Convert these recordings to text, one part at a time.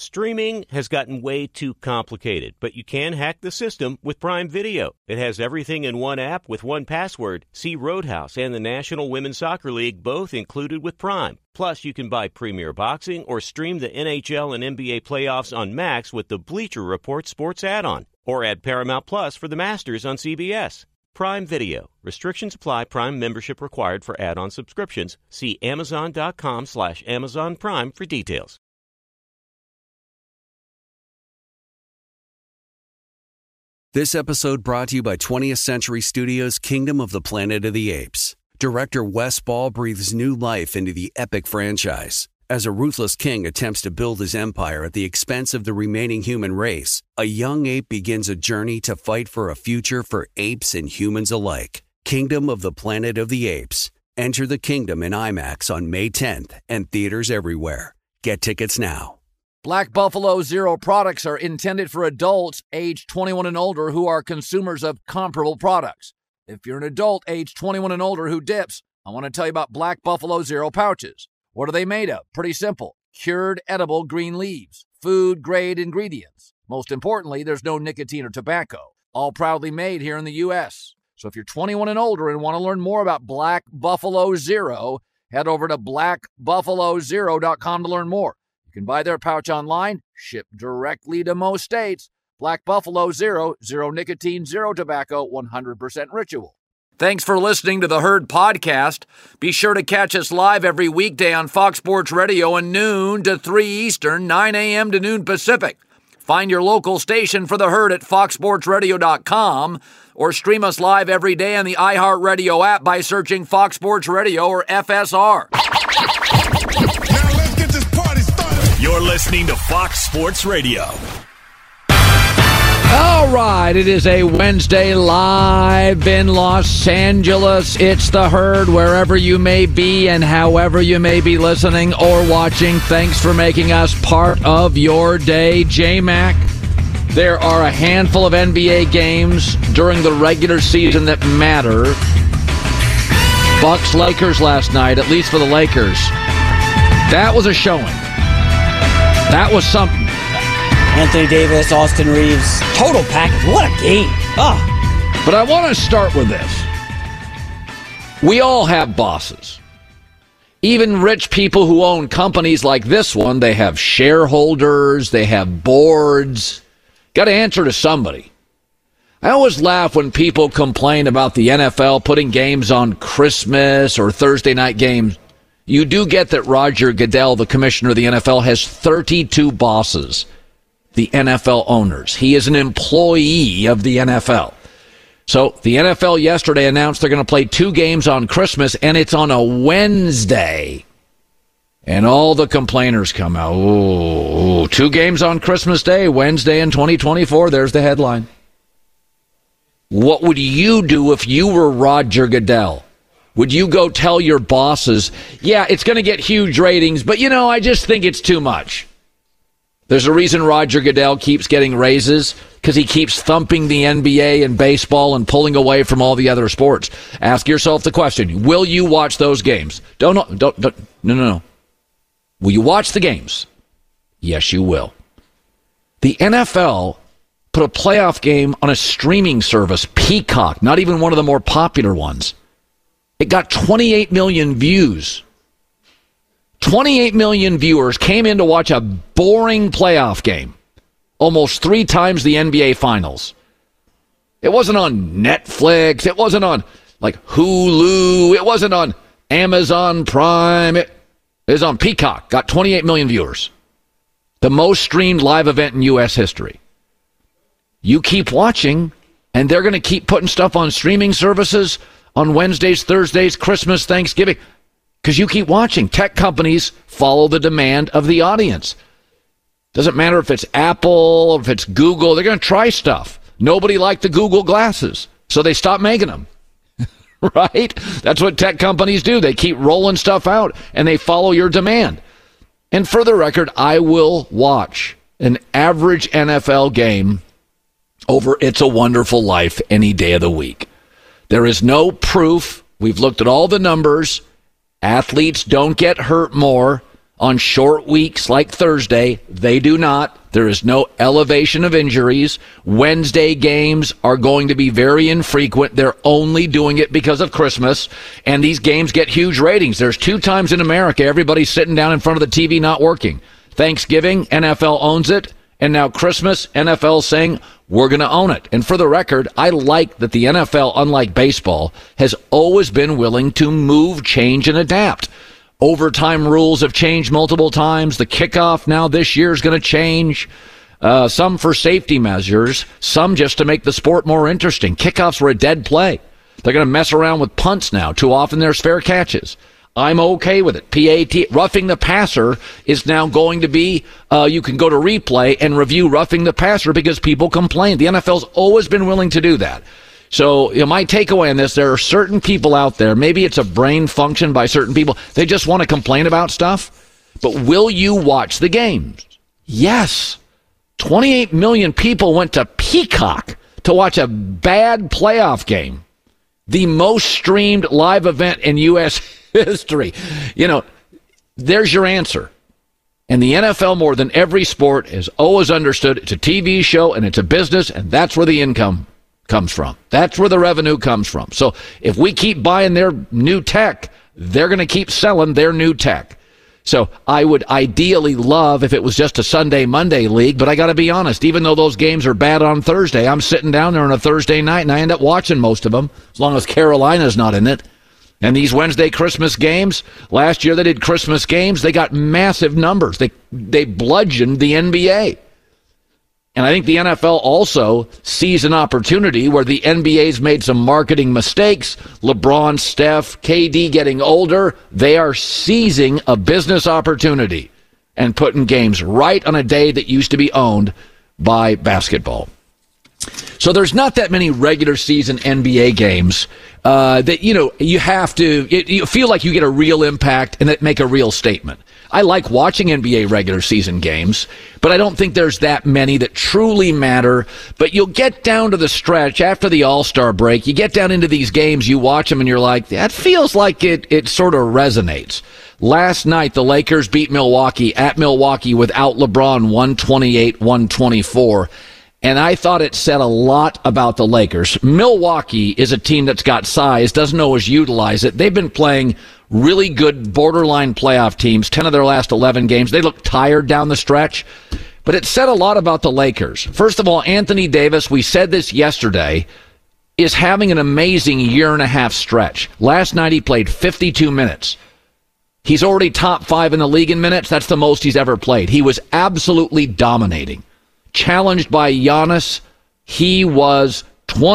Streaming has gotten way too complicated, but you can hack the system with Prime Video. It has everything in one app with one password. See Roadhouse and the National Women's Soccer League both included with Prime. Plus, you can buy Premier Boxing or stream the NHL and NBA playoffs on Max with the Bleacher Report Sports add-on. Or add Paramount Plus for the Masters on CBS. Prime Video. Restrictions apply. Prime membership required for add-on subscriptions. See Amazon.com/Amazon Prime for details. This episode brought to you by 20th Century Studios' Kingdom of the Planet of the Apes. Director Wes Ball breathes new life into the epic franchise. As a ruthless king attempts to build his empire at the expense of the remaining human race, a young ape begins a journey to fight for a future for apes and humans alike. Kingdom of the Planet of the Apes. Enter the kingdom in IMAX on May 10th and theaters everywhere. Get tickets now. Black Buffalo Zero products are intended for adults age 21 and older who are consumers of comparable products. If you're an adult age 21 and older who dips, I want to tell you about Black Buffalo Zero pouches. What are they made of? Pretty simple. Cured edible green leaves. Food-grade ingredients. Most importantly, there's no nicotine or tobacco. All proudly made here in the U.S. So if you're 21 and older and want to learn more about Black Buffalo Zero, head over to blackbuffalozero.com to learn more. You can buy their pouch online, shipped directly to most states. Black Buffalo Zero, zero nicotine, zero tobacco, 100% ritual. Thanks for listening to the Herd Podcast. Be sure to catch us live every weekday on Fox Sports Radio at noon to 3 Eastern, 9 a.m. to noon Pacific. Find your local station for the Herd at foxsportsradio.com or stream us live every day on the iHeartRadio app by searching Fox Sports Radio or FSR. You're listening to Fox Sports Radio. All right, it is a Wednesday live in Los Angeles. It's the Herd, wherever you may be and however you may be listening or watching. Thanks for making us part of your day. J-Mac, there are a handful of NBA games during the regular season that matter. Bucks-Lakers last night, at least for the Lakers. That was a showing. That was something. Anthony Davis, Austin Reeves, total package. What a game. Oh. But I want to start with this. We all have bosses. Even rich people who own companies like this one, they have shareholders, they have boards. Got to answer to somebody. I always laugh when people complain about the NFL putting games on Christmas or Thursday night games. You do get that Roger Goodell, the commissioner of the NFL, has 32 bosses, the NFL owners. He is an employee of the NFL. So the NFL yesterday announced they're going to play 2 games on Christmas, and it's on a Wednesday. And all the complainers come out. Ooh, 2 games on Christmas Day, Wednesday in 2024. There's the headline. What would you do if you were Roger Goodell? Would you go tell your bosses, yeah, it's going to get huge ratings, but, I just think it's too much? There's a reason Roger Goodell keeps getting raises, because he keeps thumping the NBA and baseball and pulling away from all the other sports. Ask yourself the question, will you watch those games? No. Will you watch the games? Yes, you will. The NFL put a playoff game on a streaming service, Peacock, not even one of the more popular ones. It got 28 million views. 28 million viewers came in to watch a boring playoff game. Almost 3 times the NBA Finals. It wasn't on Netflix. It wasn't on, Hulu. It wasn't on Amazon Prime. It was on Peacock. Got 28 million viewers. The most streamed live event in U.S. history. You keep watching, and they're going to keep putting stuff on streaming services on Wednesdays, Thursdays, Christmas, Thanksgiving, because you keep watching. Tech companies follow the demand of the audience. Doesn't matter if it's Apple or if it's Google, they're going to try stuff. Nobody liked the Google glasses, so they stopped making them. Right? That's what tech companies do. They keep rolling stuff out, and they follow your demand. And for the record, I will watch an average NFL game over It's a Wonderful Life any day of the week. There is no proof. We've looked at all the numbers. Athletes don't get hurt more. On short weeks like Thursday, they do not. There is no elevation of injuries. Wednesday games are going to be very infrequent. They're only doing it because of Christmas, and these games get huge ratings. There's 2 times in America everybody's sitting down in front of the TV not working. Thanksgiving, NFL owns it, and now Christmas, NFL saying, we're going to own it. And for the record, I like that the NFL, unlike baseball, has always been willing to move, change, and adapt. Overtime rules have changed multiple times. The kickoff now this year is going to change. Some for safety measures, some just to make the sport more interesting. Kickoffs were a dead play. They're going to mess around with punts now. Too often there's fair catches. I'm okay with it. PAT, roughing the passer, is now going to be, you can go to replay and review roughing the passer because people complain. The NFL's always been willing to do that. So my takeaway on this, there are certain people out there, maybe it's a brain function by certain people, they just want to complain about stuff. But will you watch the games? Yes. 28 million people went to Peacock to watch a bad playoff game. The most streamed live event in U.S. history. There's your answer. And the NFL, more than every sport, has always understood it's a TV show and it's a business, and that's where the income comes from. That's where the revenue comes from. So if we keep buying their new tech, they're going to keep selling their new tech. So I would ideally love if it was just a Sunday, Monday league, but I got to be honest, even though those games are bad on Thursday, I'm sitting down there on a Thursday night and I end up watching most of them, as long as Carolina's not in it. And these Wednesday Christmas games, last year they did Christmas games, they got massive numbers. They bludgeoned the NBA. And I think the NFL also sees an opportunity where the NBA's made some marketing mistakes. LeBron, Steph, KD getting older. They are seizing a business opportunity and putting games right on a day that used to be owned by basketball. So there's not that many regular season NBA games that, you have to, you feel like you get a real impact and that make a real statement. I like watching NBA regular season games, but I don't think there's that many that truly matter. But you'll get down to the stretch after the All-Star break. You get down into these games, you watch them, and you're like, that feels like it sort of resonates. Last night, the Lakers beat Milwaukee at Milwaukee without LeBron 128-124. And I thought it said a lot about the Lakers. Milwaukee is a team that's got size, doesn't always utilize it. They've been playing really good borderline playoff teams, 10 of their last 11 games. They look tired down the stretch. But it said a lot about the Lakers. First of all, Anthony Davis, we said this yesterday, is having an amazing year-and-a-half stretch. Last night he played 52 minutes. He's already top 5 in the league in minutes. That's the most he's ever played. He was absolutely dominating. Challenged by Giannis, he was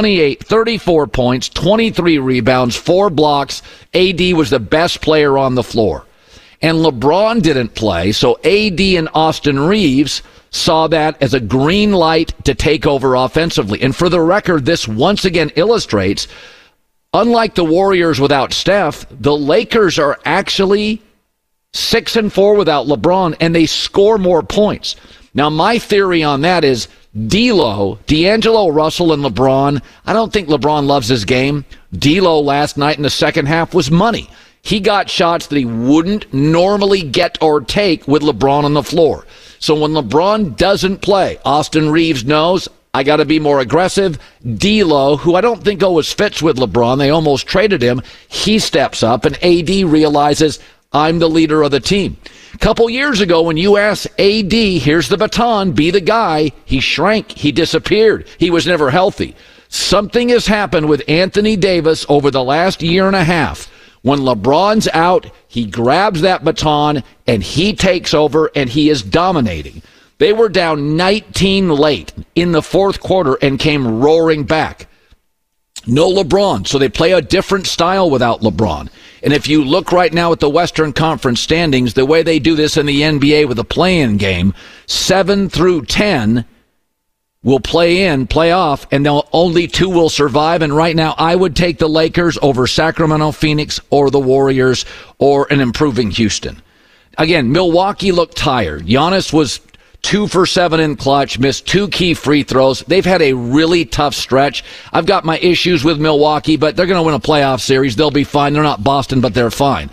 34 points, 23 rebounds, 4 blocks. AD was the best player on the floor. And LeBron didn't play, so AD and Austin Reeves saw that as a green light to take over offensively. And for the record, this once again illustrates, unlike the Warriors without Steph, the Lakers are actually 6-4 without LeBron, and they score more points. Now, my theory on that is D'Angelo Russell and LeBron. I don't think LeBron loves his game. D'Lo last night in the second half was money. He got shots that he wouldn't normally get or take with LeBron on the floor. So when LeBron doesn't play, Austin Reeves knows, I got to be more aggressive. D'Lo, who I don't think always fits with LeBron, they almost traded him, he steps up, and AD realizes, I'm the leader of the team. A couple years ago, when you asked AD, here's the baton, be the guy, he shrank, he disappeared, he was never healthy. Something has happened with Anthony Davis over the last year and a half. When LeBron's out, he grabs that baton and he takes over and he is dominating. They were down 19 late in the fourth quarter and came roaring back. No LeBron, so they play a different style without LeBron. And if you look right now at the Western Conference standings, the way they do this in the NBA with a play-in game, 7 through 10 will play off, and only 2 will survive. And right now, I would take the Lakers over Sacramento, Phoenix, or the Warriors, or an improving Houston. Again, Milwaukee looked tired. Giannis was 2 for 7 in clutch, missed 2 key free throws. They've had a really tough stretch. I've got my issues with Milwaukee, but they're going to win a playoff series. They'll be fine. They're not Boston, but they're fine.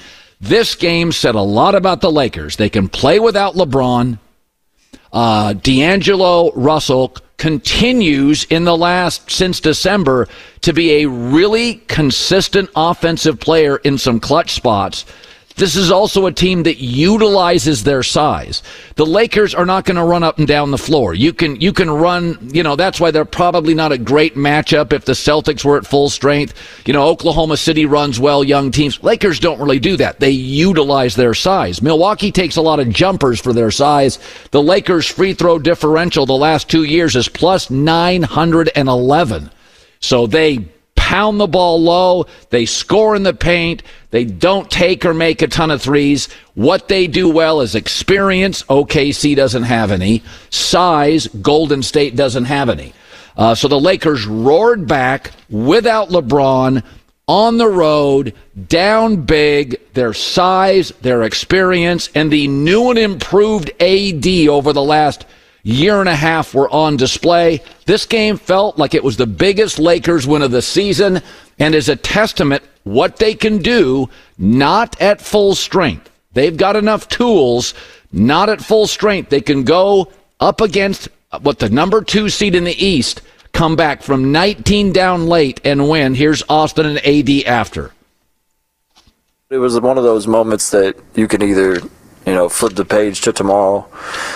This game said a lot about the Lakers. They can play without LeBron. D'Angelo Russell continues since December to be a really consistent offensive player in some clutch spots. This is also a team that utilizes their size. The Lakers are not going to run up and down the floor. You can run, that's why they're probably not a great matchup if the Celtics were at full strength. Oklahoma City runs well, young teams. Lakers don't really do that. They utilize their size. Milwaukee takes a lot of jumpers for their size. The Lakers' free throw differential the last 2 years is plus 911. So they pound the ball low. They score in the paint. They don't take or make a ton of threes. What they do well is experience. OKC doesn't have any. Size. Golden State doesn't have any. So the Lakers roared back without LeBron on the road, down big. Their size, their experience, and the new and improved AD over the last year and a half were on display. This game felt like it was the biggest Lakers win of the season and is a testament what they can do, not at full strength. They've got enough tools, not at full strength. They can go up against the number 2 seed in the East, come back from 19 down late and win. Here's Austin and AD after. It was one of those moments that you can either, flip the page to tomorrow,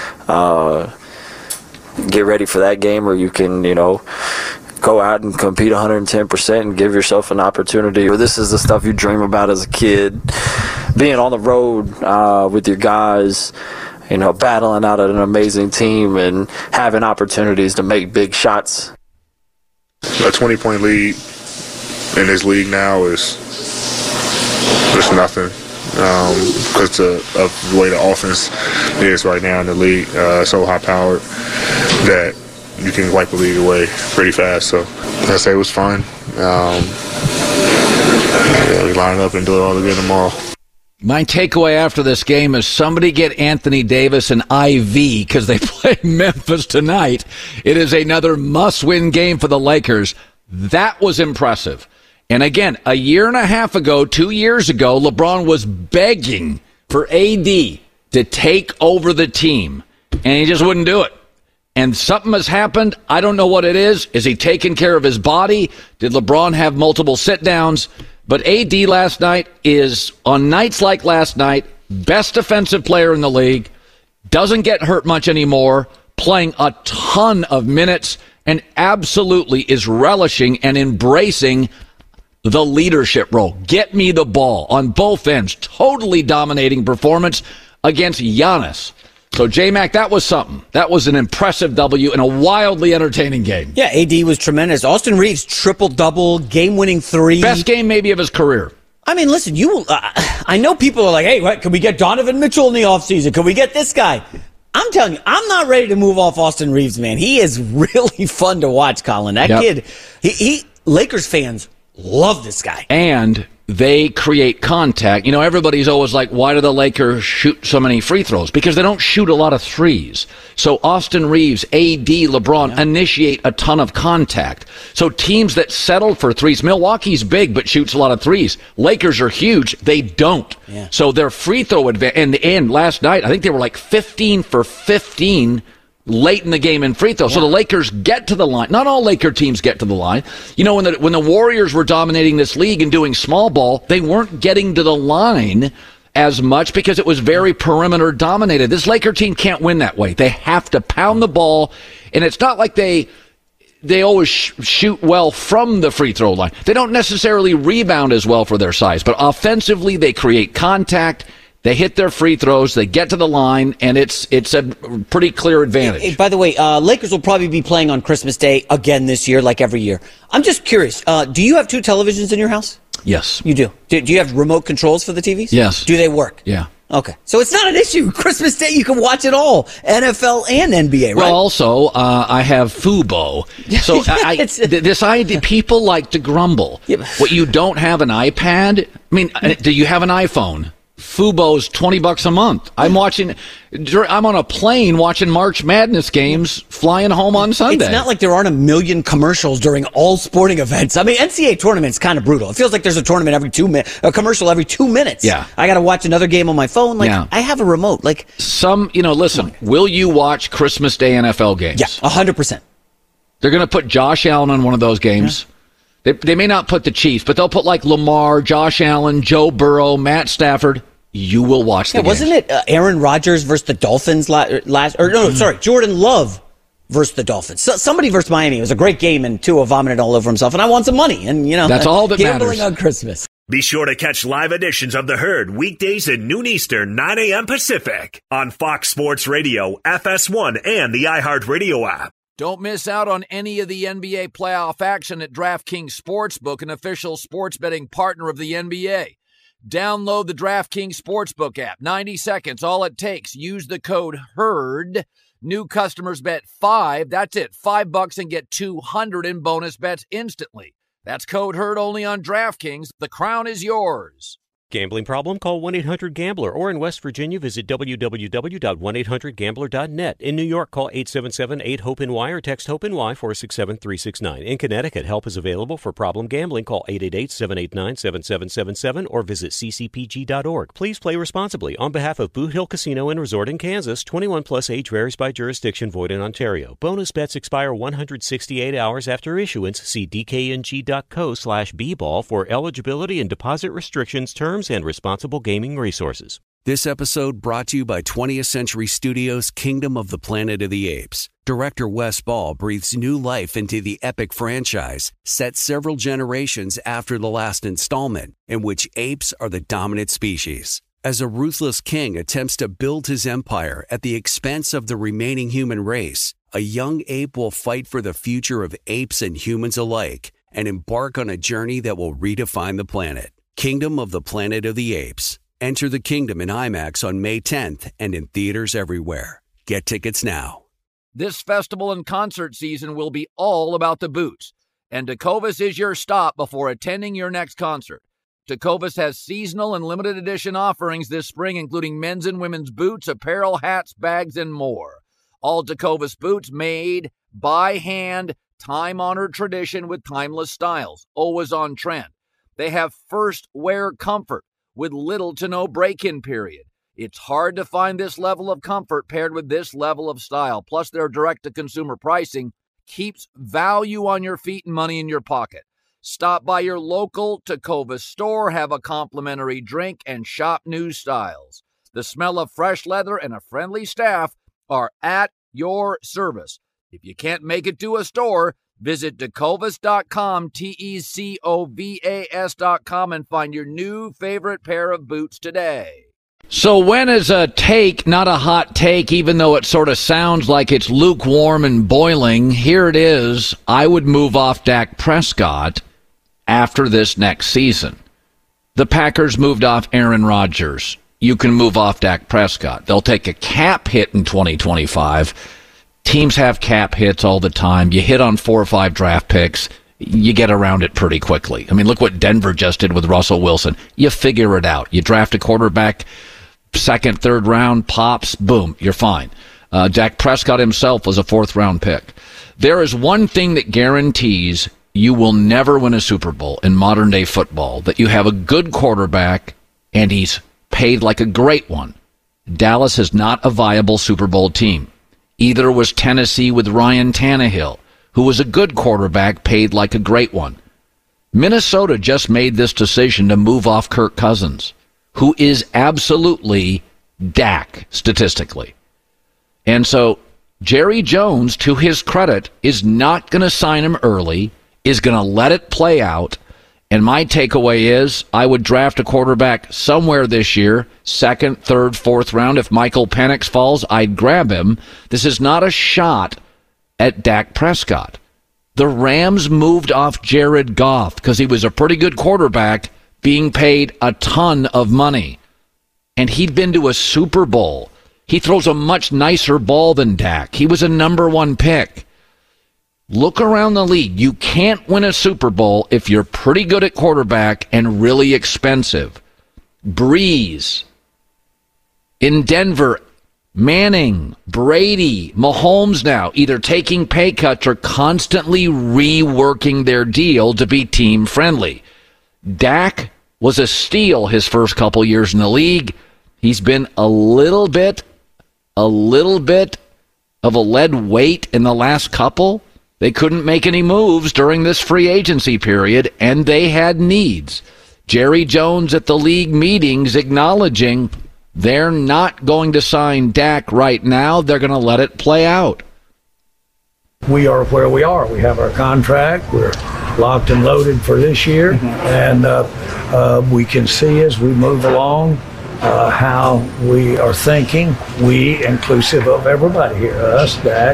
get ready for that game, or you can, go out and compete 110% and give yourself an opportunity. This is the stuff you dream about as a kid, being on the road with your guys, battling out at an amazing team and having opportunities to make big shots. A 20-point lead in this league now is just nothing. Because of the way the offense is right now in the league, so high-powered that you can wipe the league away pretty fast. So I say it was fun. We line up and do it all again tomorrow. My takeaway after this game is somebody get Anthony Davis an IV because they play Memphis tonight. It is another must-win game for the Lakers. That was impressive. And again, a year and a half ago, 2 years ago, LeBron was begging for AD to take over the team, and he just wouldn't do it. And something has happened. I don't know what it is. Is he taking care of his body? Did LeBron have multiple sit-downs? But AD last night is, on nights like last night, best defensive player in the league, doesn't get hurt much anymore, playing a ton of minutes, and absolutely is relishing and embracing the leadership role. Get me the ball on both ends. Totally dominating performance against Giannis. So, J-Mac, that was something. That was an impressive W in a wildly entertaining game. Yeah, AD was tremendous. Austin Reeves, triple-double, game-winning 3. Best game maybe of his career. I mean, listen, I know people are like, hey, what, can we get Donovan Mitchell in the offseason? Can we get this guy? I'm telling you, I'm not ready to move off Austin Reeves, man. He is really fun to watch, Colin. That kid, Lakers fans love this guy. And they create contact. Everybody's always like, why do the Lakers shoot so many free throws? Because they don't shoot a lot of threes. So Austin Reeves, AD, LeBron initiate a ton of contact. So teams that settle for threes, Milwaukee's big but shoots a lot of threes. Lakers are huge. They don't. Yeah. So their free throw advantage, and last night, I think they were like 15 for 15 late in the game in free throw. Yeah. So the Lakers get to the line. Not all Laker teams get to the line. When the Warriors were dominating this league and doing small ball, they weren't getting to the line as much because it was very perimeter dominated. This Laker team can't win that way. They have to pound the ball, and it's not like they always shoot well from the free throw line. They don't necessarily rebound as well for their size, but offensively they create contact. They hit their free throws, they get to the line, and it's a pretty clear advantage. By the way, Lakers will probably be playing on Christmas Day again this year, like every year. I'm just curious, do you have 2 televisions in your house? Yes. You do? Do you have remote controls for the TVs? Yes. Do they work? Yeah. Okay. So it's not an issue. Christmas Day, you can watch it all. NFL and NBA, right? Well, also, I have Fubo. So this idea, people like to grumble. Yeah. What, you don't have an iPad? I mean, do you have an iPhone? Fubo's $20 a month. I'm on a plane watching March Madness games flying home on Sunday. It's not like there aren't a million commercials during all sporting events. I mean, NCAA tournament's kind of brutal. It feels like there's a tournament every 2 minutes, a commercial every 2 minutes. Yeah. I got to watch another game on my phone. I have a remote. Listen, will you watch Christmas Day NFL games? Yeah, 100%. They're going to put Josh Allen on one of those games. Yeah. They may not put the Chiefs, but they'll put like Lamar, Josh Allen, Joe Burrow, Matt Stafford. You will watch the game. Wasn't it Aaron Rodgers versus the Dolphins Jordan Love versus the Dolphins. Somebody versus Miami. It was a great game, and Tua vomited all over himself, and I won some money. And, that's all that gambling matters. On Christmas. Be sure to catch live editions of The Herd weekdays at noon Eastern, 9 a.m. Pacific on Fox Sports Radio, FS1, and the iHeartRadio app. Don't miss out on any of the NBA playoff action at DraftKings Sportsbook, an official sports betting partner of the NBA. Download the DraftKings Sportsbook app. 90 seconds, all it takes. Use the code HERD. New customers bet $5. That's it, $5 and get $200 in bonus bets instantly. That's code HERD only on DraftKings. The crown is yours. Gambling problem? Call 1-800-GAMBLER. Or in West Virginia, visit www.1800gambler.net. In New York, call 877-8-HOPE-NY or text HOPE-NY 467-369. In Connecticut, help is available for problem gambling. Call 888-789-7777 or visit ccpg.org. Please play responsibly. On behalf of Boot Hill Casino and Resort in Kansas, 21 plus age varies by jurisdiction, void in Ontario. Bonus bets expire 168 hours after issuance. See dkng.co/bball for eligibility and deposit restrictions, terms, and responsible gaming resources. This episode brought to you by 20th Century Studios' Kingdom of the Planet of the Apes. Director Wes Ball breathes new life into the epic franchise, set several generations after the last installment, in which apes are the dominant species. As a ruthless king attempts to build his empire at the expense of the remaining human race, a young ape will fight for the future of apes and humans alike and embark on a journey that will redefine the planet. Kingdom of the Planet of the Apes. Enter the kingdom in IMAX on May 10th and in theaters everywhere. Get tickets now. This festival and concert season will be all about the boots, and Tecovas is your stop before attending your next concert. Tecovas has seasonal and limited edition offerings this spring, including men's and women's boots, apparel, hats, bags, and more. All Tecovas boots made by hand, time-honored tradition with timeless styles, always on trend. They have first wear comfort with little to no break-in period. It's hard to find this level of comfort paired with this level of style. Plus, their direct-to-consumer pricing keeps value on your feet and money in your pocket. Stop by your local Tecovas store, have a complimentary drink, and shop new styles. The smell of fresh leather and a friendly staff are at your service. If you can't make it to a store, visit Tecovas.com, Tecovas.com, and find your new favorite pair of boots today. So when is a take not a hot take, even though it sort of sounds like it's lukewarm and boiling? Here it is. I would move off Dak Prescott after this next season. The Packers moved off Aaron Rodgers. You can move off Dak Prescott. They'll take a cap hit in 2025. Teams have cap hits all the time. You hit on 4 or 5 draft picks, you get around it pretty quickly. I mean, look what Denver just did with Russell Wilson. You figure it out. You draft a quarterback, second, third round, pops, boom, you're fine. Dak Prescott himself was a 4th-round pick. There is one thing that guarantees you will never win a Super Bowl in modern-day football, that you have a good quarterback and he's paid like a great one. Dallas is not a viable Super Bowl team. Either was Tennessee with Ryan Tannehill, who was a good quarterback, paid like a great one. Minnesota just made this decision to move off Kirk Cousins, who is absolutely Dak statistically. And so Jerry Jones, to his credit, is not going to sign him early, is going to let it play out. And my takeaway is I would draft a quarterback somewhere this year, 2nd, 3rd, 4th round. If Michael Penix falls, I'd grab him. This is not a shot at Dak Prescott. The Rams moved off Jared Goff because he was a pretty good quarterback being paid a ton of money. And he'd been to a Super Bowl. He throws a much nicer ball than Dak. He was a number 1 pick. Look around the league. You can't win a Super Bowl if you're pretty good at quarterback and really expensive. Breeze In Denver, Manning, Brady, Mahomes now either taking pay cuts or constantly reworking their deal to be team friendly. Dak was a steal his first couple years in the league. He's been a little bit of a lead weight in the last couple. They couldn't make any moves during this free agency period, and they had needs. Jerry Jones at the league meetings acknowledging they're not going to sign Dak right now. They're going to let it play out. We are where we are. We have our contract. We're locked and loaded for this year. And we can see as we move along how we are thinking, we inclusive of everybody here, us, Dak,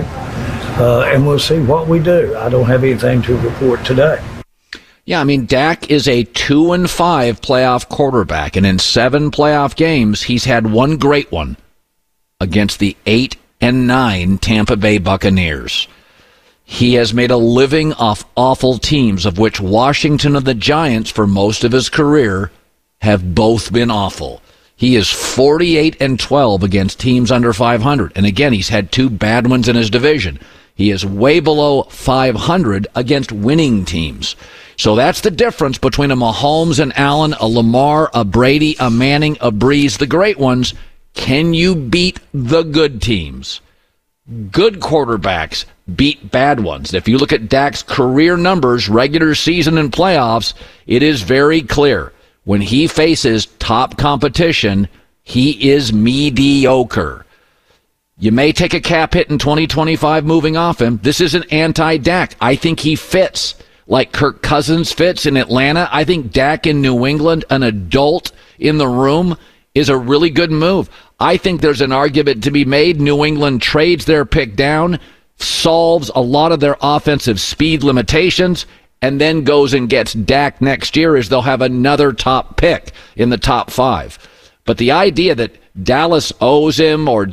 and we'll see what we do. I don't have anything to report today. Yeah, I mean, Dak is a 2-5 playoff quarterback, and in 7 playoff games, he's had one great one against the 8-9 Tampa Bay Buccaneers. He has made a living off awful teams, of which Washington and the Giants, for most of his career, have both been awful. He is 48-12 against teams under 500, and again, he's had 2 bad ones in his division. He is way below 500 against winning teams. So that's the difference between a Mahomes and Allen, a Lamar, a Brady, a Manning, a Breeze, the great ones. Can you beat the good teams? Good quarterbacks beat bad ones. If you look at Dak's career numbers, regular season and playoffs, it is very clear. When he faces top competition, he is mediocre. You may take a cap hit in 2025 moving off him. This isn't anti-Dak. I think he fits like Kirk Cousins fits in Atlanta. I think Dak in New England, an adult in the room, is a really good move. I think there's an argument to be made. New England trades their pick down, solves a lot of their offensive speed limitations, and then goes and gets Dak next year as they'll have another top pick in the top 5. But the idea that Dallas owes him or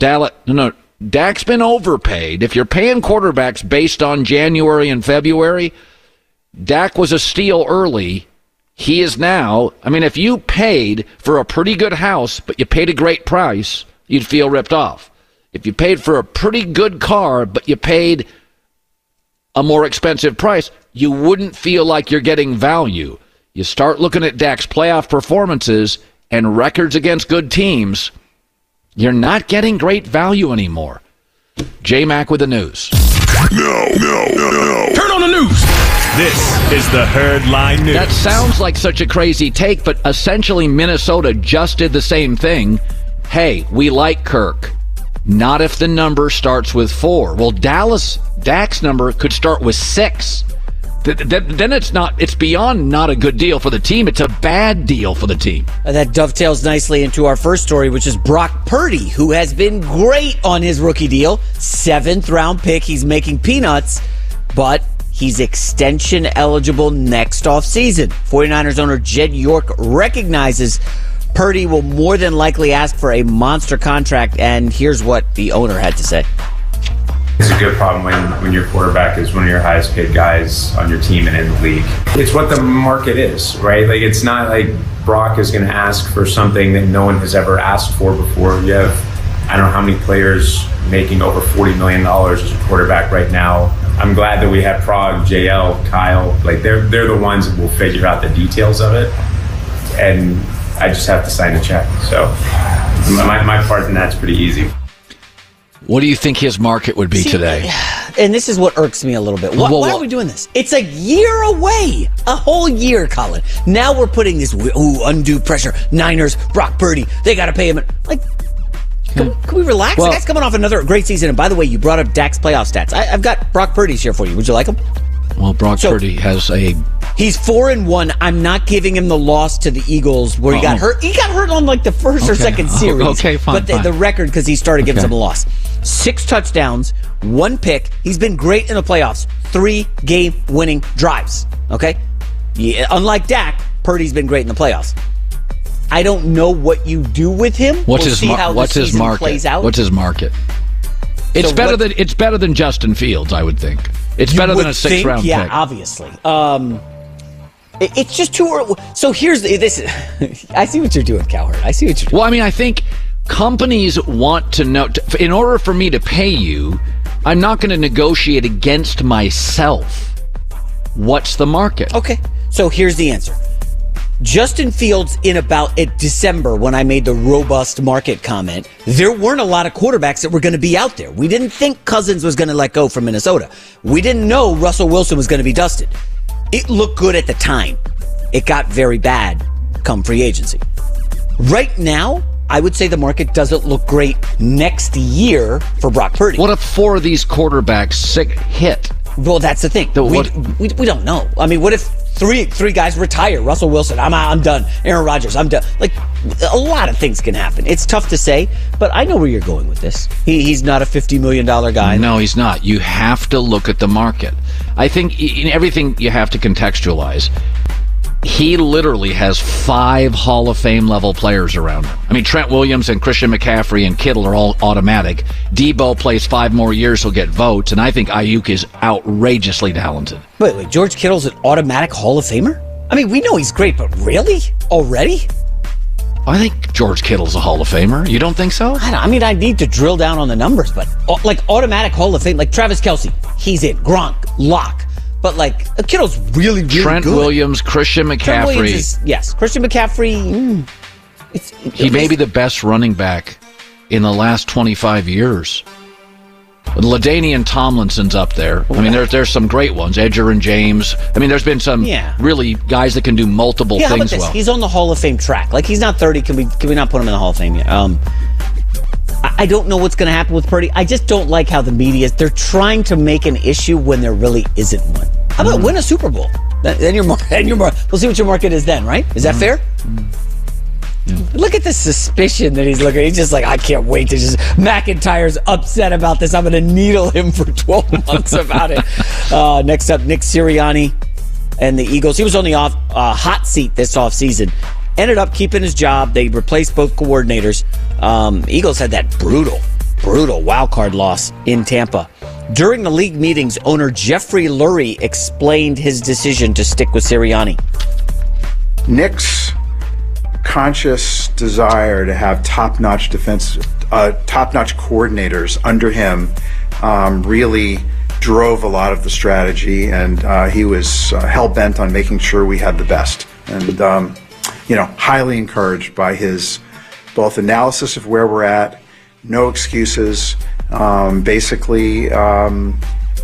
Dak's been overpaid. If you're paying quarterbacks based on January and February, Dak was a steal early. He is now, I mean, if you paid for a pretty good house, but you paid a great price, you'd feel ripped off. If you paid for a pretty good car, but you paid a more expensive price, you wouldn't feel like you're getting value. You start looking at Dak's playoff performances and records against good teams, you're not getting great value anymore. J-Mac with the news. No. Turn on the news. This is the Herd Line News. That sounds like such a crazy take, but essentially Minnesota just did the same thing. Hey, we like Kirk. Not if the number starts with 4. Well, Dak's number could start with 6. Then it's beyond not a good deal for the team. It's a bad deal for the team. That dovetails nicely into our first story, which is Brock Purdy, who has been great on his rookie deal. 7th round pick. He's making peanuts, but he's extension eligible next offseason. 49ers owner Jed York recognizes Purdy will more than likely ask for a monster contract, and here's what the owner had to say. It's a good problem when your quarterback is one of your highest paid guys on your team and in the league. It's what the market is, right? Like, it's not like Brock is going to ask for something that no one has ever asked for before. You have, I don't know how many players making over $40 million as a quarterback right now. I'm glad that we have Prague, JL, Kyle. Like, they're the ones that will figure out the details of it. And I just have to sign a check. So my part in that's pretty easy. What do you think his market would be today? And this is what irks me a little bit. Why are we doing this? It's a year away. A whole year, Colin. Now we're putting this undue pressure. Niners, Brock Purdy, they got to pay him. Like, can we relax? The guy's coming off another great season. And by the way, you brought up Dak's playoff stats. I've got Brock Purdy's here for you. Would you like him? Well, Brock Purdy has He's 4-1. I'm not giving him the loss to the Eagles where he got hurt. He got hurt on like the first or second series. Okay, fine. But the record, because he started giving some a loss. 6 touchdowns, 1 pick. He's been great in the playoffs. 3 game-winning drives. Okay? Yeah, unlike Dak, Purdy's been great in the playoffs. I don't know what you do with him. What's his market? Plays out. What's his market? It's better than Justin Fields, I would think. It's better than a 6th-round pick. Yeah, obviously. It's just too early. So here's this. I see what you're doing, Cowherd. I see what you're doing. Well, I mean, I think companies want to know, in order for me to pay you, I'm not going to negotiate against myself. What's the market? Okay, so here's the answer. Justin Fields, in December, when I made the robust market comment, there weren't a lot of quarterbacks that were going to be out there. We didn't think Cousins was going to let go from Minnesota. We didn't know Russell Wilson was going to be dusted. It looked good at the time. It got very bad come free agency. Right now, I would say the market doesn't look great next year for Brock Purdy. What if 4 of these quarterbacks hit? Well, that's the thing. We don't know. I mean, what if three guys retire? Russell Wilson, I'm done. Aaron Rodgers, I'm done. Like, a lot of things can happen. It's tough to say, but I know where you're going with this. He's not a $50 million guy. No, he's not. You have to look at the market. I think in everything you have to contextualize. He literally has 5 Hall of Fame level players around him. I mean, Trent Williams and Christian McCaffrey and Kittle are all automatic. Debo plays 5 more years, he'll get votes, and I think Ayuk is outrageously talented. Wait, George Kittle's an automatic Hall of Famer? I mean, we know he's great, but really? Already? I think George Kittle's a Hall of Famer. You don't think so? I need to drill down on the numbers, but like automatic Hall of Fame, like Travis Kelce, he's in. Gronk, lock. But, Kittle's really, really Trent good. Williams, Christian McCaffrey. Yes, Christian McCaffrey. He may be the best running back in the last 25 years. LaDainian Tomlinson's up there. I mean, there's some great ones. Edger and James. I mean, there's been some really guys that can do multiple things how about this? well. He's on the Hall of Fame track. Like, he's not 30. Can we not put him in the Hall of Fame yet? I don't know what's going to happen with Purdy. I just don't like how the media they're trying to make an issue when there really isn't one. How about win a Super Bowl? Then we'll see what your market is then, right? Is that fair? Look at the suspicion that he's looking. He's just like, I can't wait to just. McIntyre's upset about this. I'm going to needle him for 12 months about it. Next up, Nick Sirianni and the Eagles. He was on the hot seat this offseason. Ended up keeping his job. They replaced both coordinators. Eagles had that brutal wild card loss in Tampa. During the league meetings, owner Jeffrey Lurie explained his decision to stick with Sirianni. Nick's conscious desire to have top-notch coordinators under him really drove a lot of the strategy, and he was hell-bent on making sure we had the best. And highly encouraged by his both analysis of where we're at, no excuses, basically, a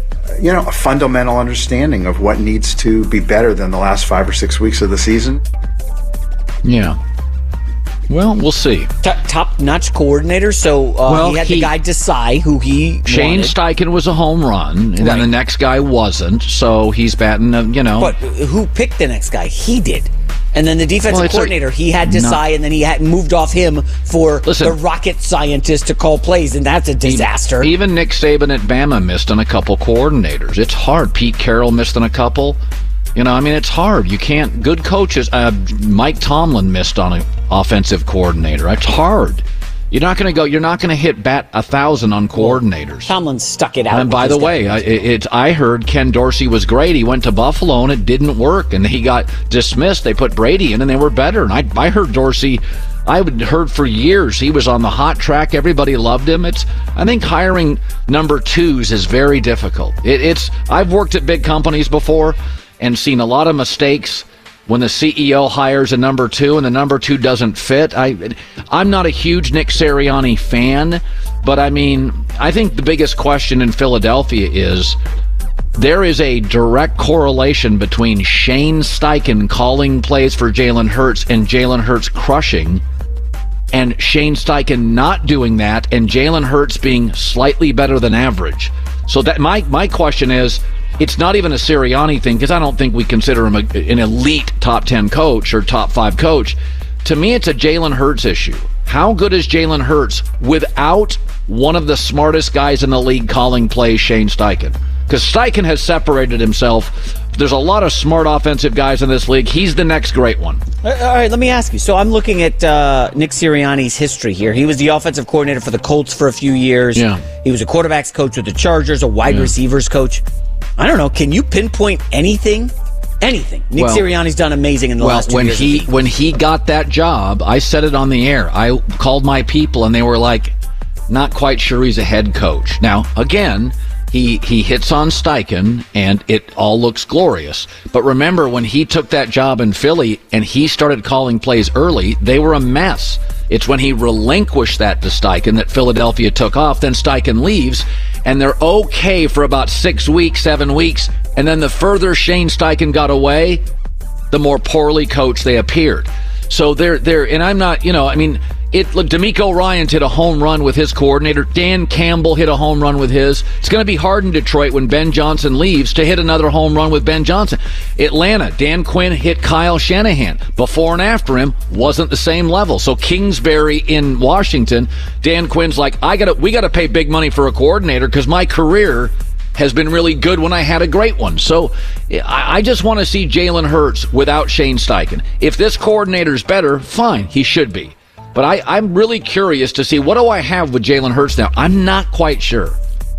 fundamental understanding of what needs to be better than the last 5 or 6 weeks of the season. Yeah. Well, we'll see. Top-notch coordinator, so he had the guy Desai, who he Shane wanted. Steichen was a home run, and then the next guy wasn't, so he's batting, But who picked the next guy? He did. And then the defensive coordinator, he had Desai, and then he had moved off him for the rocket scientist to call plays, and that's a disaster. Even Nick Saban at Bama missed on a couple coordinators. It's hard. Pete Carroll missed on a couple. It's hard. You can't. Good coaches. Mike Tomlin missed on an offensive coordinator. It's hard. You're not going to hit bat 1,000 on coordinators. Tomlin stuck it out. And by the way, I heard Ken Dorsey was great. He went to Buffalo and it didn't work, and he got dismissed. They put Brady in and they were better. And I heard Dorsey. I heard for years he was on the hot track. Everybody loved him. I think hiring number 2s is very difficult. I've worked at big companies before and seen a lot of mistakes when the CEO hires a number 2 and the number 2 doesn't fit. I'm not a huge Nick Sirianni fan, but I think the biggest question in Philadelphia is there is a direct correlation between Shane Steichen calling plays for Jalen Hurts and Jalen Hurts crushing, and Shane Steichen not doing that and Jalen Hurts being slightly better than average. So that my question is, it's not even a Sirianni thing, because I don't think we consider him an elite top 10 coach or top 5 coach. To me, it's a Jalen Hurts issue. How good is Jalen Hurts without one of the smartest guys in the league calling plays, Shane Steichen? Because Steichen has separated himself. There's a lot of smart offensive guys in this league. He's the next great one. All right, let me ask you. So I'm looking at Nick Sirianni's history here. He was the offensive coordinator for the Colts for a few years. Yeah. He was a quarterback's coach with the Chargers, a wide receivers coach. I don't know. Can you pinpoint anything anything. Nick Sirianni's done amazing in the last 2 years. When he got that job, I said it on the air. I called my people, and they were like, not quite sure he's a head coach. Now, again, he hits on Steichen, and it all looks glorious. But remember, when he took that job in Philly and he started calling plays early, they were a mess. It's when he relinquished that to Steichen that Philadelphia took off. Then Steichen leaves, and they're okay for about 6 weeks, 7 weeks. And then the further Shane Steichen got away, the more poorly coached they appeared. So they're and I'm not, look, D'Amico Ryans hit a home run with his coordinator. Dan Campbell hit a home run with his. It's going to be hard in Detroit when Ben Johnson leaves to hit another home run with Ben Johnson. Atlanta, Dan Quinn hit Kyle Shanahan. Before and after him wasn't the same level. So Kingsbury in Washington, Dan Quinn's like, we got to pay big money for a coordinator because my career has been really good when I had a great one. So I just want to see Jalen Hurts without Shane Steichen. If this coordinator's better, fine, he should be. But I'm really curious to see, what do I have with Jalen Hurts now? I'm not quite sure.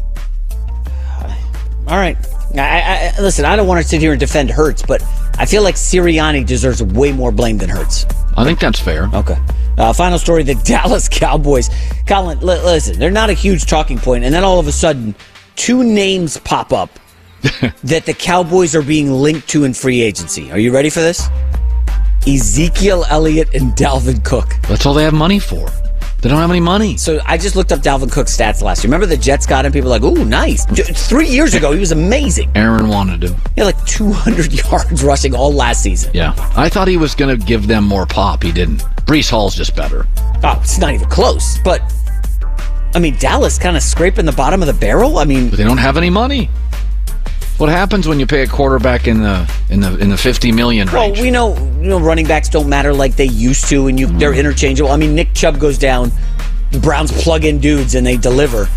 All right. Listen, I don't want to sit here and defend Hurts, but I feel like Sirianni deserves way more blame than Hurts. I think that's fair. Okay. Final story, the Dallas Cowboys. Colin, listen, they're not a huge talking point, and then all of a sudden, 2 names pop up that the Cowboys are being linked to in free agency. Are you ready for this? Ezekiel Elliott and Dalvin Cook. That's all they have money for. They don't have any money. So I just looked up Dalvin Cook's stats last year. Remember the Jets got him? People were like, ooh, nice. 3 years ago, he was amazing. Aaron wanted him. He had like 200 yards rushing all last season. Yeah. I thought he was going to give them more pop. He didn't. Breece Hall's just better. Oh, it's not even close. But, Dallas kind of scraping the bottom of the barrel. But they don't have any money. What happens when you pay a quarterback in the $50 million range? Well, we know running backs don't matter like they used to, and they're interchangeable. Nick Chubb goes down, the Browns plug in dudes and they deliver.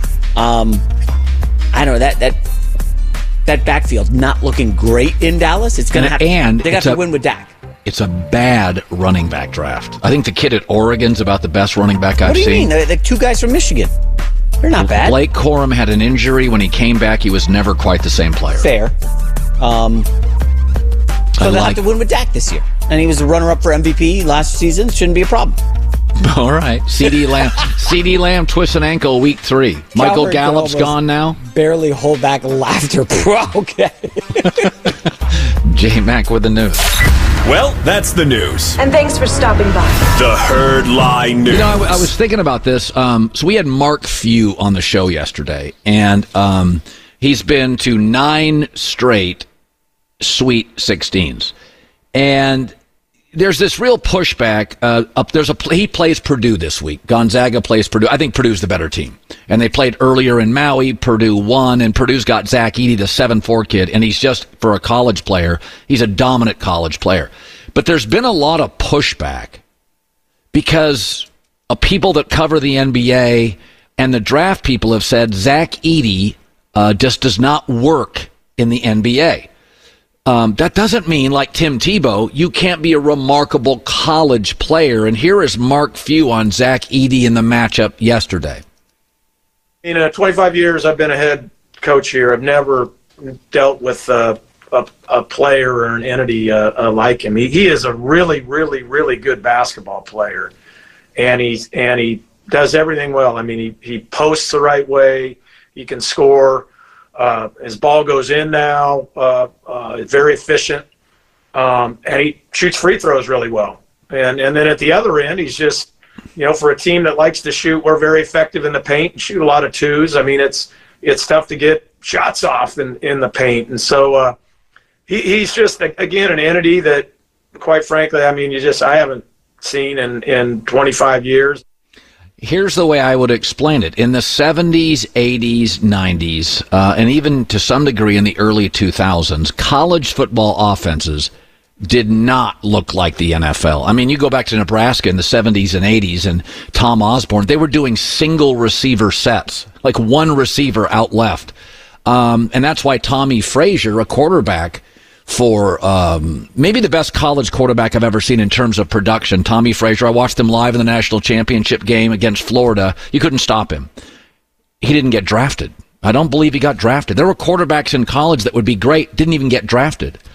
I don't know that backfield not looking great in Dallas. It's going to happen. They got to win with Dak. It's a bad running back draft. I think the kid at Oregon's about the best running back I've seen. What do you mean? The 2 guys from Michigan. They're not bad. Blake Corum had an injury. When he came back, he was never quite the same player. Fair. So they'll have to win with Dak this year. And he was a runner-up for MVP last season. Shouldn't be a problem. All right. CD Lamb twists an ankle week 3. Michael Gallup's gone now. Barely hold back laughter. Okay. J-Mac with the news. Well, that's the news. And thanks for stopping by. The Herd Lie News. I was thinking about this. So we had Mark Few on the show yesterday, and he's been to 9 straight Sweet 16s. And there's this real pushback. He plays Purdue this week. Gonzaga plays Purdue. I think Purdue's the better team. And they played earlier in Maui. Purdue won, and Purdue's got Zach Edey, the 7'4" kid, and he's just, for a college player, he's a dominant college player. But there's been a lot of pushback because of people that cover the NBA and the draft people have said Zach Edey just does not work in the NBA. That doesn't mean, like Tim Tebow, you can't be a remarkable college player. And here is Mark Few on Zach Edey in the matchup yesterday. 25 years I've been a head coach here. I've never dealt with a player or an entity like him. He is a really, really, really good basketball player, and he does everything well. He posts the right way. He can score. His ball goes in now. Very efficient, and he shoots free throws really well. And then at the other end, he's just, for a team that likes to shoot, we're very effective in the paint and shoot a lot of 2s. It's tough to get shots off in the paint, and so he's just again an entity that, quite frankly, I haven't seen in 25 years. Here's the way I would explain it. In the 70s, 80s, 90s, and even to some degree in the early 2000s, college football offenses did not look like the NFL. You go back to Nebraska in the 70s and 80s and Tom Osborne, they were doing single receiver sets, like one receiver out left. And that's why Tommy Frazier, a quarterback for maybe the best college quarterback I've ever seen in terms of production, Tommy Frazier. I watched him live in the national championship game against Florida. You couldn't stop him. He didn't get drafted. I don't believe he got drafted. There were quarterbacks in college that would be great, didn't even get drafted.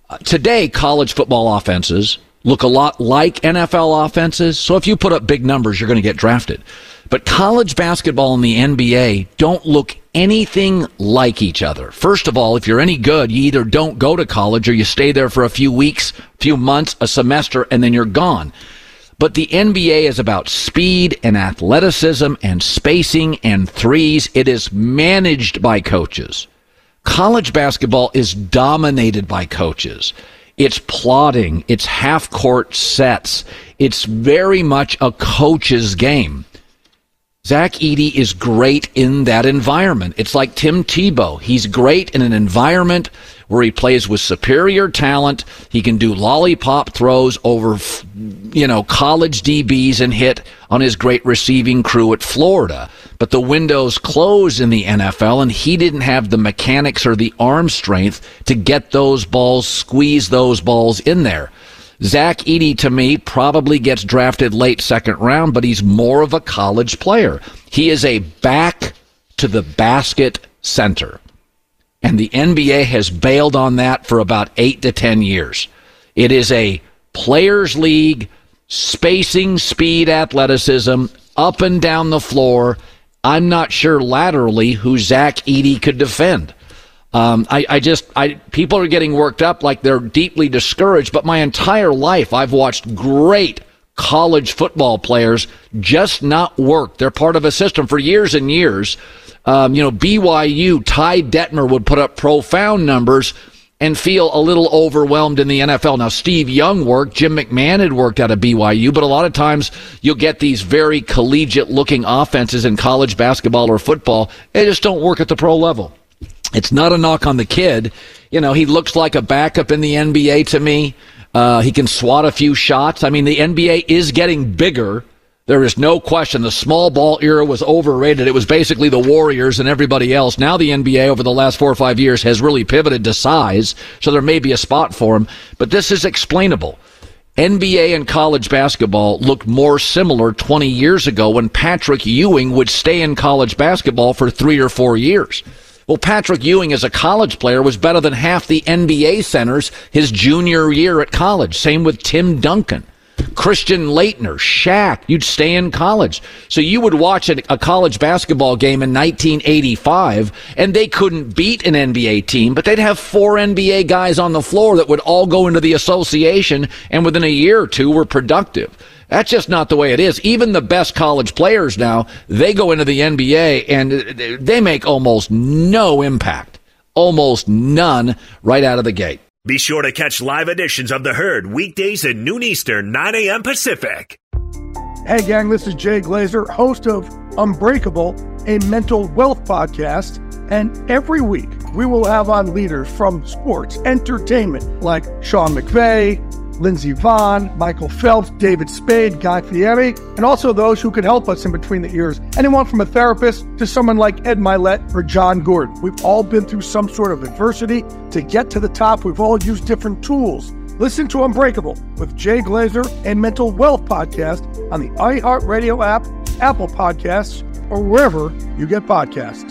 Today, college football offenses look a lot like NFL offenses. So if you put up big numbers, you're going to get drafted. But college basketball and the NBA don't look anything like each other. First of all, if you're any good, you either don't go to college or you stay there for a few weeks, few months, a semester, and then you're gone. But the NBA is about speed and athleticism and spacing and threes. It is managed by coaches. College basketball is dominated by coaches. It's plotting. It's half-court sets. It's very much a coach's game. Zach Edey is great in that environment. It's like Tim Tebow. He's great in an environment where he plays with superior talent. He can do lollipop throws over, college DBs and hit on his great receiving crew at Florida. But the window's closed in the NFL, and he didn't have the mechanics or the arm strength to get those balls, squeeze those balls in there. Zach Edey, to me, probably gets drafted late second round, but he's more of a college player. He is a back-to-the-basket center. And the NBA has bailed on that for about 8 to 10 years. It is a players' league, spacing, speed, athleticism, up and down the floor. I'm not sure laterally who Zach Edey could defend. People are getting worked up like they're deeply discouraged, but my entire life I've watched great college football players just not work. They're part of a system for years and years. BYU, Ty Detmer would put up profound numbers and feel a little overwhelmed in the NFL. Now, Steve Young worked. Jim McMahon had worked out of BYU, but a lot of times you'll get these very collegiate-looking offenses in college basketball or football. They just don't work at the pro level. It's not a knock on the kid. He looks like a backup in the NBA to me. He can swat a few shots. I mean, the NBA is getting bigger. There is no question. The small ball era was overrated. It was basically the Warriors and everybody else. Now the NBA over the last 4 or 5 years has really pivoted to size, so there may be a spot for him. But this is explainable. NBA and college basketball looked more similar 20 years ago when Patrick Ewing would stay in college basketball for 3 or 4 years. Well, Patrick Ewing as a college player was better than half the NBA centers his junior year at college. Same with Tim Duncan, Christian Laettner, Shaq. You'd stay in college. So you would watch a college basketball game in 1985, and they couldn't beat an NBA team, but they'd have 4 NBA guys on the floor that would all go into the association, and within a year or two were productive. That's just not the way it is. Even the best college players now, they go into the NBA and they make almost no impact, almost none right out of the gate. Be sure to catch live editions of The Herd weekdays at noon Eastern, 9 a.m. Pacific. Hey, gang, this is Jay Glazer, host of Unbreakable, a mental wealth podcast. And every week, we will have on leaders from sports, entertainment, like Sean McVay, Lindsey Vonn, Michael Phelps, David Spade, Guy Fieri, and also those who could help us in between the ears. Anyone from a therapist to someone like Ed Milet or John Gordon. We've all been through some sort of adversity. To get to the top, we've all used different tools. Listen to Unbreakable with Jay Glazer and Mental Wealth Podcast on the iHeartRadio app, Apple Podcasts, or wherever you get podcasts.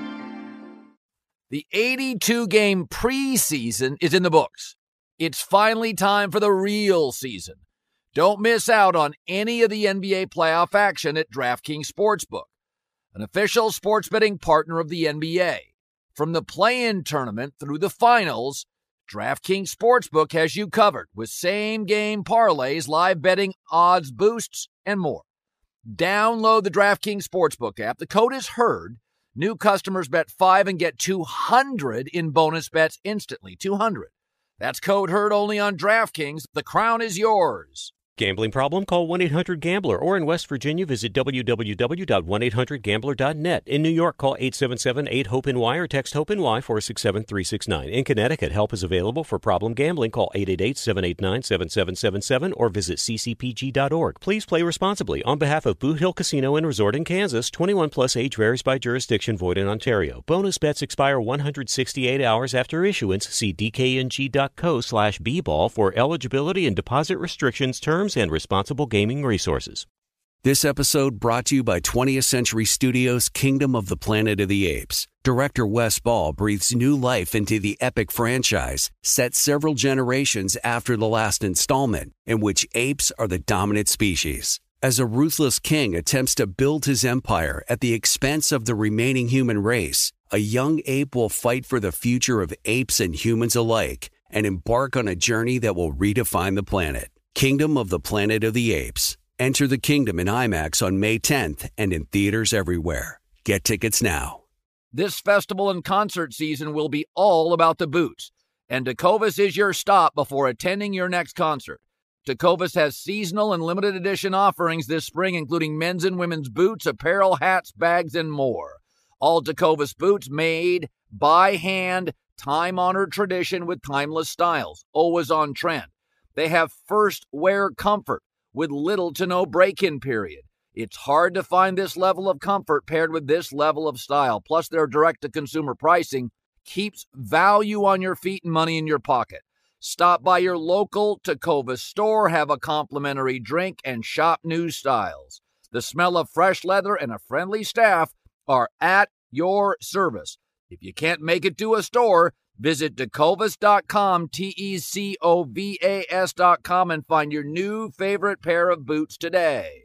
The 82-game preseason is in the books. It's finally time for the real season. Don't miss out on any of the NBA playoff action at DraftKings Sportsbook, an official sports betting partner of the NBA. From the play-in tournament through the finals, DraftKings Sportsbook has you covered with same-game parlays, live betting, odds boosts, and more. Download the DraftKings Sportsbook app. The code is HERD. New customers bet $5 and get $200 in bonus bets instantly. $200. That's code HERD only on DraftKings. The crown is yours. Gambling problem? Call 1-800-GAMBLER. Or in West Virginia, visit www.1800gambler.net. In New York, call 877-8-HOPE-NY or text HOPE-NY 467-369. In Connecticut, help is available for problem gambling. Call 888-789-7777 or visit ccpg.org. Please play responsibly. On behalf of Boot Hill Casino and Resort in Kansas, 21 plus age varies by jurisdiction, void in Ontario. Bonus bets expire 168 hours after issuance. See dkng.co/bball for eligibility and deposit restrictions, terms, and responsible gaming resources. This episode brought to you by 20th Century Studios' Kingdom of the Planet of the Apes. Director Wes Ball breathes new life into the epic franchise, set several generations after the last installment, in which apes are the dominant species. As a ruthless king attempts to build his empire at the expense of the remaining human race, a young ape will fight for the future of apes and humans alike and embark on a journey that will redefine the planet. Kingdom of the Planet of the Apes. Enter the kingdom in IMAX on May 10th and in theaters everywhere. Get tickets now. This festival and concert season will be all about the boots, and Tecovas is your stop before attending your next concert. Tecovas has seasonal and limited edition offerings this spring, including men's and women's boots, apparel, hats, bags, and more. All Tecovas boots made by hand, time-honored tradition with timeless styles, always on trend. They have first wear comfort with little to no break-in period. It's hard to find this level of comfort paired with this level of style. Plus, their direct-to-consumer pricing keeps value on your feet and money in your pocket. Stop by your local Tecovas store, have a complimentary drink, and shop new styles. The smell of fresh leather and a friendly staff are at your service. If you can't make it to a store, visit Tecovas.com, Tecovas.com, and find your new favorite pair of boots today.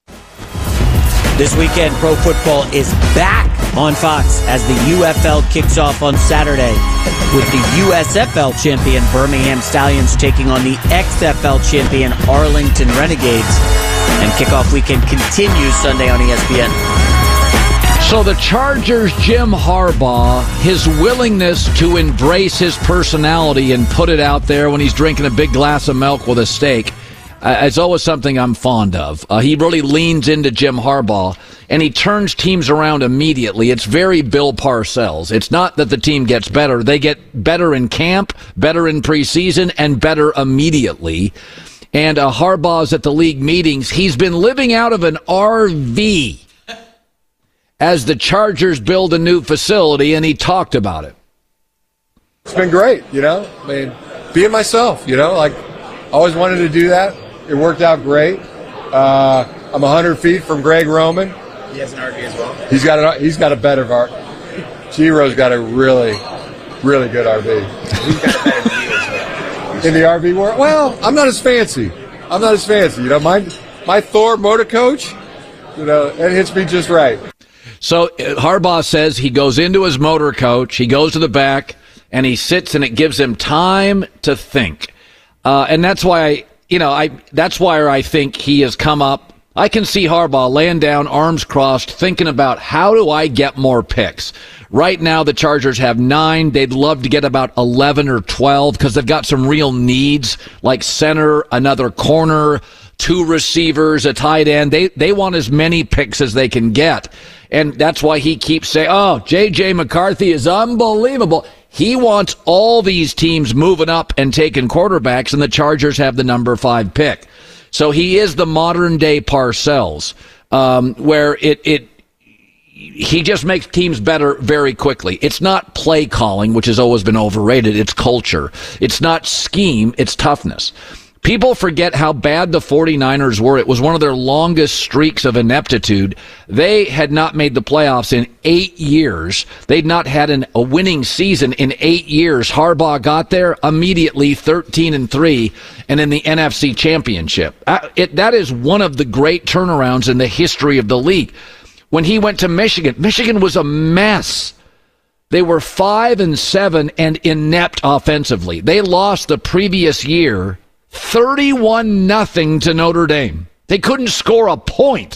This weekend, pro football is back on Fox as the UFL kicks off on Saturday with the USFL champion Birmingham Stallions taking on the XFL champion Arlington Renegades. And kickoff weekend continues Sunday on ESPN. So the Chargers' Jim Harbaugh, his willingness to embrace his personality and put it out there when he's drinking a big glass of milk with a steak, is always something I'm fond of. He really leans into Jim Harbaugh, and he turns teams around immediately. It's very Bill Parcells. It's not that the team gets better. They get better in camp, better in preseason, and better immediately. And Harbaugh's at the league meetings. He's been living out of an RV as the Chargers build a new facility, and he talked about it. It's been great, I mean, being myself, like, always wanted to do that. It worked out great. I'm 100 feet from Greg Roman. He has an RV as well? He's got a better RV. Giro's got a really, really good RV. He's got a better view as well. In the RV world? Well, I'm not as fancy. My Thor motor coach, it hits me just right. So Harbaugh says he goes into his motor coach, he goes to the back, and he sits, and it gives him time to think. And that's why, that's why I think he has come up. I can see Harbaugh laying down, arms crossed, thinking about how do I get more picks. Right now, the Chargers have 9. They'd love to get about 11 or 12 because they've got some real needs, like center, another corner, 2 receivers, a tight end. They want as many picks as they can get. And that's why he keeps saying, J.J. McCarthy is unbelievable. He wants all these teams moving up and taking quarterbacks, and the Chargers have the number 5 pick. So he is the modern-day Parcells, where he just makes teams better very quickly. It's not play calling, which has always been overrated. It's culture. It's not scheme. It's toughness. People forget how bad the 49ers were. It was one of their longest streaks of ineptitude. They had not made the playoffs in 8 years. They'd not had a winning season in 8 years. Harbaugh got there immediately, 13-3, and in the NFC Championship. That is one of the great turnarounds in the history of the league. When he went to Michigan, Michigan was a mess. They were 5-7 and inept offensively. They lost the previous year 31-0 to Notre Dame. They couldn't score a point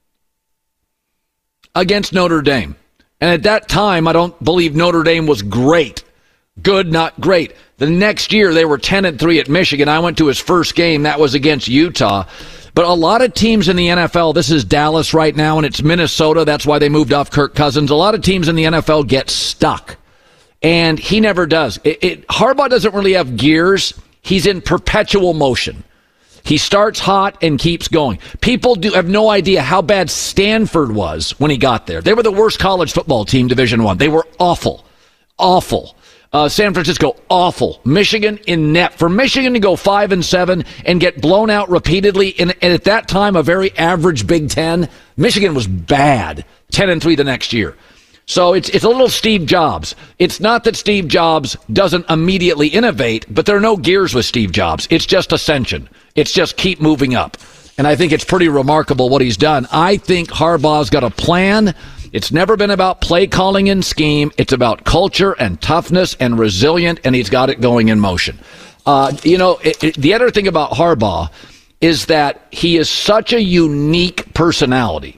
against Notre Dame. And at that time, I don't believe Notre Dame was great. Good, not great. The next year, they were 10-3 at Michigan. I went to his first game. That was against Utah. But a lot of teams in the NFL, this is Dallas right now, and it's Minnesota. That's why they moved off Kirk Cousins. A lot of teams in the NFL get stuck. And he never does. Harbaugh doesn't really have gears. He's in perpetual motion. He starts hot and keeps going. People have no idea how bad Stanford was when he got there. They were the worst college football team, Division I. They were awful. awful. San Francisco, awful. Michigan in net. For Michigan to go 5-7 and get blown out repeatedly, and at that time, a very average Big Ten, Michigan was bad. 10-3 the next year. So it's a little Steve Jobs. It's not that Steve Jobs doesn't immediately innovate, but there are no gears with Steve Jobs. It's just ascension. It's just keep moving up. And I think it's pretty remarkable what he's done. I think Harbaugh's got a plan. It's never been about play calling and scheme. It's about culture and toughness and resilient, and he's got it going in motion. The other thing about Harbaugh is that he is such a unique personality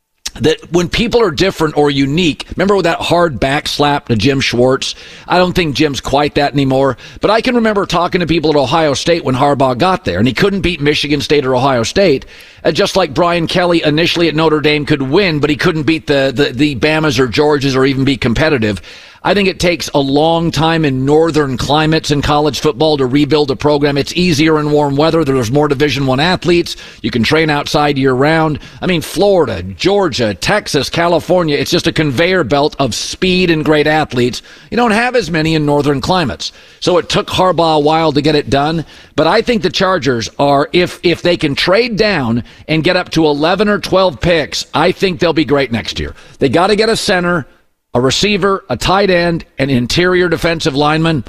that when people are different or unique, remember with that hard back slap to Jim Schwartz? I don't think Jim's quite that anymore, but I can remember talking to people at Ohio State when Harbaugh got there, and he couldn't beat Michigan State or Ohio State, just like Brian Kelly initially at Notre Dame could win, but he couldn't beat the Bamas or Georges or even be competitive. I think it takes a long time in northern climates in college football to rebuild a program. It's easier in warm weather. There's more Division I athletes. You can train outside year round. I mean, Florida, Georgia, Texas, California, it's just a conveyor belt of speed and great athletes. You don't have as many in northern climates. So it took Harbaugh a while to get it done. But I think the Chargers are, if they can trade down and get up to 11 or 12 picks, I think they'll be great next year. They got to get a center, a receiver, a tight end, an interior defensive lineman,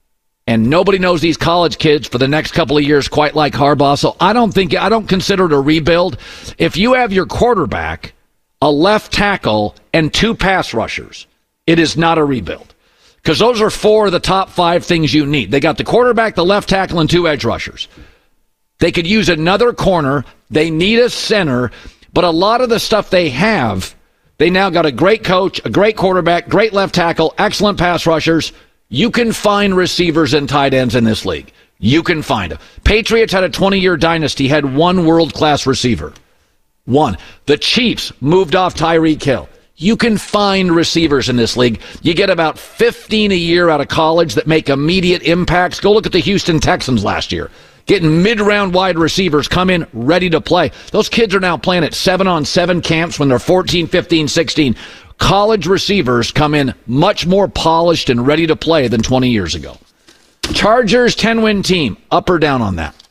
and nobody knows these college kids for the next couple of years quite like Harbaugh. So I don't consider it a rebuild. If you have your quarterback, a left tackle, and 2 pass rushers, it is not a rebuild. Because those are 4 of the top 5 things you need. They got the quarterback, the left tackle, and 2 edge rushers. They could use another corner. They need a center. But a lot of the stuff they have, they now got a great coach, a great quarterback, great left tackle, excellent pass rushers. You can find receivers and tight ends in this league. You can find them. Patriots had a 20-year dynasty, had 1 world-class receiver. 1. The Chiefs moved off Tyreek Hill. You can find receivers in this league. You get about 15 a year out of college that make immediate impacts. Go look at the Houston Texans last year. Getting mid-round wide receivers come in ready to play. Those kids are now playing at 7-on-7 camps when they're 14, 15, 16. College receivers come in much more polished and ready to play than 20 years ago. Chargers 10-win team. Up or down on that?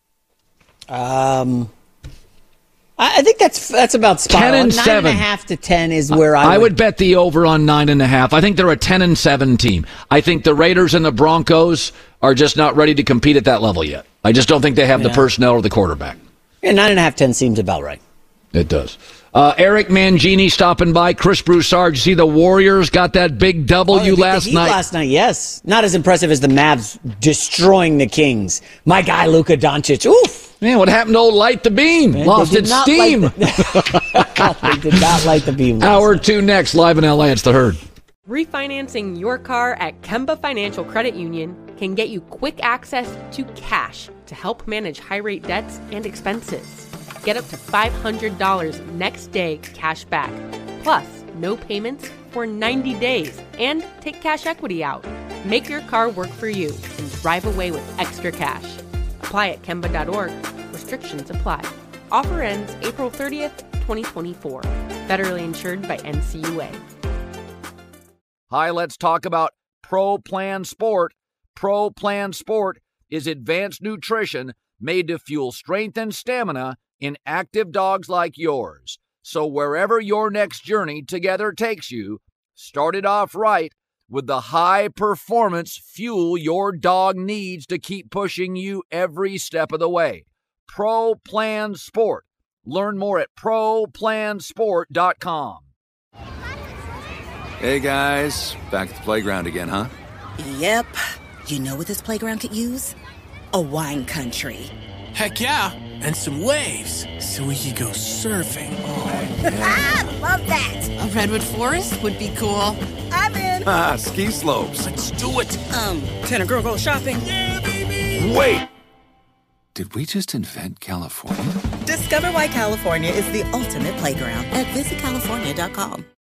I think that's about spot on. 10-7. 9.5 to 10 is where I would bet the over on 9.5. I think they're a 10-7 team. I think the Raiders and the Broncos are just not ready to compete at that level yet. I just don't think they have the personnel or the quarterback. Yeah, 9.5, 10 seems about right. It does. Eric Mangini stopping by. Chris Broussard, you see the Warriors got that big W last night? Last night, yes. Not as impressive as the Mavs destroying the Kings. My guy, Luka Doncic. Oof. Man, what happened to old Light the Beam? Man, lost its steam. They did not light the beam. Hour 2 next, live in LA. It's The Herd. Refinancing your car at Kemba Financial Credit Union can get you quick access to cash to help manage high-rate debts and expenses. Get up to $500 next day cash back, plus no payments for 90 days, and take cash equity out. Make your car work for you and drive away with extra cash. Apply at Kemba.org. Restrictions apply. Offer ends April 30th, 2024. Federally insured by NCUA. Hi, let's talk about Pro Plan Sport. Pro Plan Sport is advanced nutrition made to fuel strength and stamina in active dogs like yours. So wherever your next journey together takes you, start it off right with the high-performance fuel your dog needs to keep pushing you every step of the way. Pro Plan Sport. Learn more at ProPlansport.com. Hey, guys. Back at the playground again, huh? Yep. You know what this playground could use? A wine country. Heck yeah, and some waves, so we could go surfing. Oh, yeah. Love that. A redwood forest would be cool. I'm in. Ski slopes. Let's do it. Can a girl go shopping? Yeah, baby. Wait. Did we just invent California? Discover why California is the ultimate playground at visitcalifornia.com.